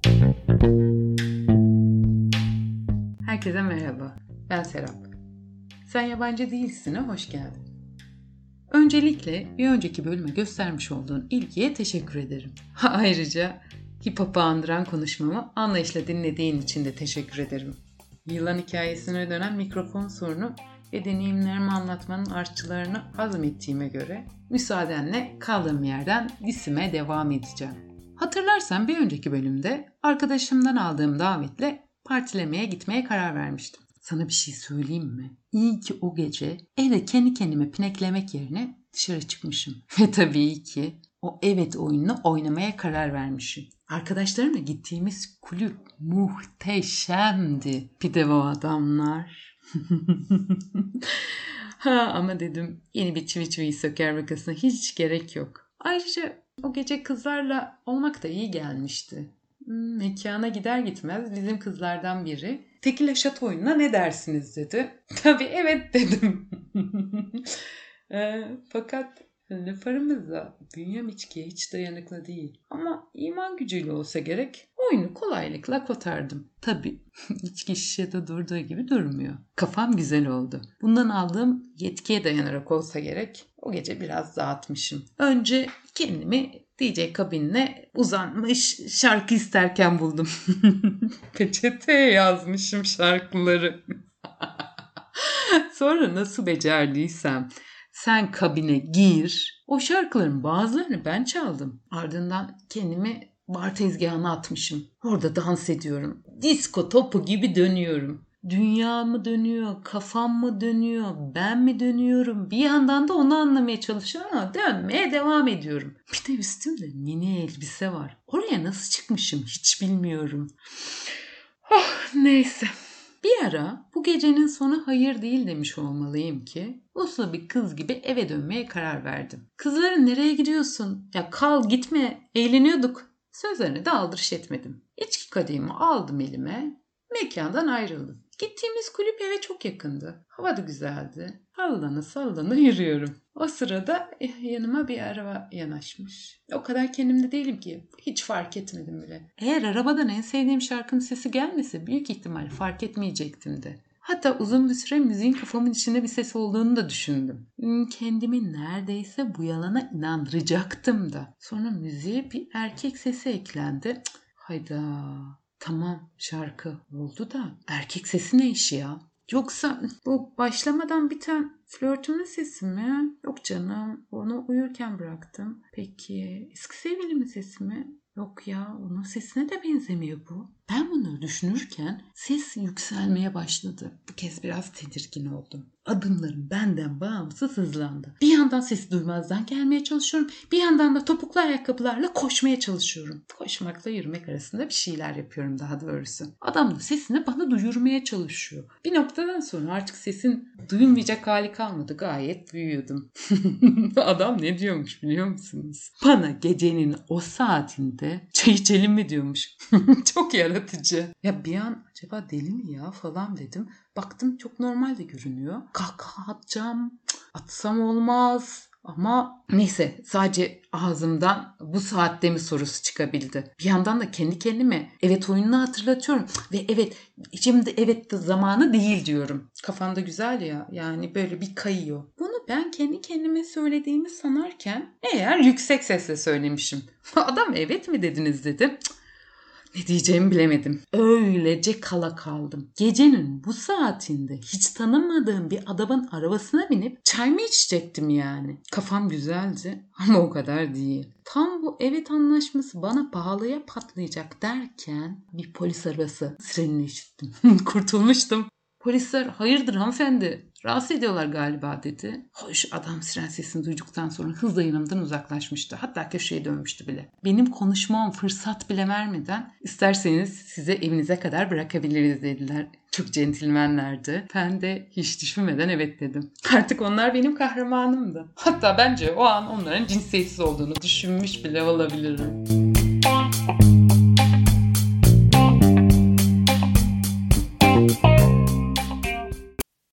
Herkese merhaba, ben Serap. Sen yabancı değilsin'e hoş geldin. Öncelikle bir önceki bölüme göstermiş olduğun ilgiye teşekkür ederim. Ayrıca hip hop'u andıran konuşmamı anlayışla dinlediğin için de teşekkür ederim. Yılan hikayesine dönen mikrofon sorunu ve deneyimlerimi anlatmanın artçılarını hazmettiğime göre müsaadenle kaldığım yerden dissime devam edeceğim. Hatırlarsan bir önceki bölümde arkadaşımdan aldığım davetle partilemeye gitmeye karar vermiştim. Sana bir şey söyleyeyim mi? İyi ki o gece eve kendi kendime pineklemek yerine dışarı çıkmışım. Ve tabii ki o evet oyununu oynamaya karar vermişim. Arkadaşlarımla gittiğimiz kulüp muhteşemdi. Bir de o adamlar. Ama dedim yeni bir çivi çiviyi söker makasına hiç gerek yok. Ayrıca o gece kızlarla olmak da iyi gelmişti. Mekana gider gitmez bizim kızlardan biri tekila şat oyununa ne dersiniz dedi. Tabii evet dedim. Fakat laf aramızda bünyem içkiye hiç dayanıklı değil. Ama iman gücüyle olsa gerek oyunu kolaylıkla kotardım. Tabii içki şişede durduğu gibi durmuyor. Kafam güzel oldu. Bundan aldığım yetkiye dayanarak olsa gerek o gece biraz dağıtmışım. Önce kendimi DJ kabinine uzanmış şarkı isterken buldum. Peçeteye yazmışım şarkıları. Sonra nasıl becerdiysem sen kabine gir. O şarkıların bazılarını ben çaldım. Ardından kendimi bar tezgahına atmışım. Orada dans ediyorum. Disko topu gibi dönüyorum. Dünya mı dönüyor, kafam mı dönüyor, ben mi dönüyorum? Bir yandan da onu anlamaya çalışıyorum ama dönmeye devam ediyorum. Bir de üstümde mini elbise var. Oraya nasıl çıkmışım hiç bilmiyorum. Neyse. Bir ara bu gecenin sonu hayır değil demiş olmalıyım ki uslu bir kız gibi eve dönmeye karar verdim. Kızların nereye gidiyorsun? Ya kal gitme eğleniyorduk. Sözlerine de aldırış etmedim. İçki kadehimi aldım elime. Mekandan ayrıldım. Gittiğimiz kulüp eve çok yakındı. Hava da güzeldi. Sallana yürüyorum. O sırada yanıma bir araba yanaşmış. O kadar kendimde değilim ki. Hiç fark etmedim bile. Eğer arabadan en sevdiğim şarkının sesi gelmese büyük ihtimal fark etmeyecektim de. Hatta uzun bir süre müziğin kafamın içinde bir ses olduğunu da düşündüm. Kendimi neredeyse bu yalana inandıracaktım da. Sonra müziğe bir erkek sesi eklendi. Hayda. Tamam şarkı oldu da erkek sesi ne işi ya? Yoksa bu başlamadan biten flörtümün sesi mi? Yok canım onu uyurken bıraktım. Peki eski sevgilimin sesi mi? Yok ya onun sesine de benzemiyor bu. Ben bunu düşünürken ses yükselmeye başladı. Bu kez biraz tedirgin oldum. Adımlarım benden bağımsız hızlandı. Bir yandan sesi duymazdan gelmeye çalışıyorum. Bir yandan da topuklu ayakkabılarla koşmaya çalışıyorum. Koşmakla yürümek arasında bir şeyler yapıyorum daha doğrusu. Adam da sesini bana duyurmaya çalışıyor. Bir noktadan sonra artık sesin duyulmayacak hali kalmadı. Gayet büyüyordum. Adam ne diyormuş biliyor musunuz? Bana gecenin o saatinde çay içelim mi diyormuş. Çok yaratıcı. Ya bir an acaba deli mi ya falan dedim. Baktım çok normal de görünüyor. Kahkaha atacağım. Atsam olmaz. Ama neyse sadece ağzımdan bu saatte mi sorusu çıkabildi. Bir yandan da kendi kendime evet oyununu hatırlatıyorum. Ve evet şimdi evet de zamanı değil diyorum. Kafamda güzel ya yani böyle bir kayıyor. Bunu ben kendi kendime söylediğimi sanarken eğer yüksek sesle söylemişim. Adam evet mi dediniz dedim. Ne diyeceğimi bilemedim. Öylece kala kaldım. Gecenin bu saatinde hiç tanımadığım bir adamın arabasına binip çay mı içecektim yani? Kafam güzeldi ama o kadar değil. Tam bu evet anlaşması bana pahalıya patlayacak derken bir polis arabası sirenini işittim. Kurtulmuştum. Polisler hayırdır hanımefendi rahatsız ediyorlar galiba dedi. Hoş adam siren sesini duyduktan sonra hızla yanımdan uzaklaşmıştı. Hatta köşeye dönmüştü bile. Benim konuşmam fırsat bile vermeden isterseniz size evinize kadar bırakabiliriz dediler. Çok centilmenlerdi. Ben de hiç düşünmeden evet dedim. Artık onlar benim kahramanımdı. Hatta bence o an onların cinsiyetsiz olduğunu düşünmüş bile olabilirim.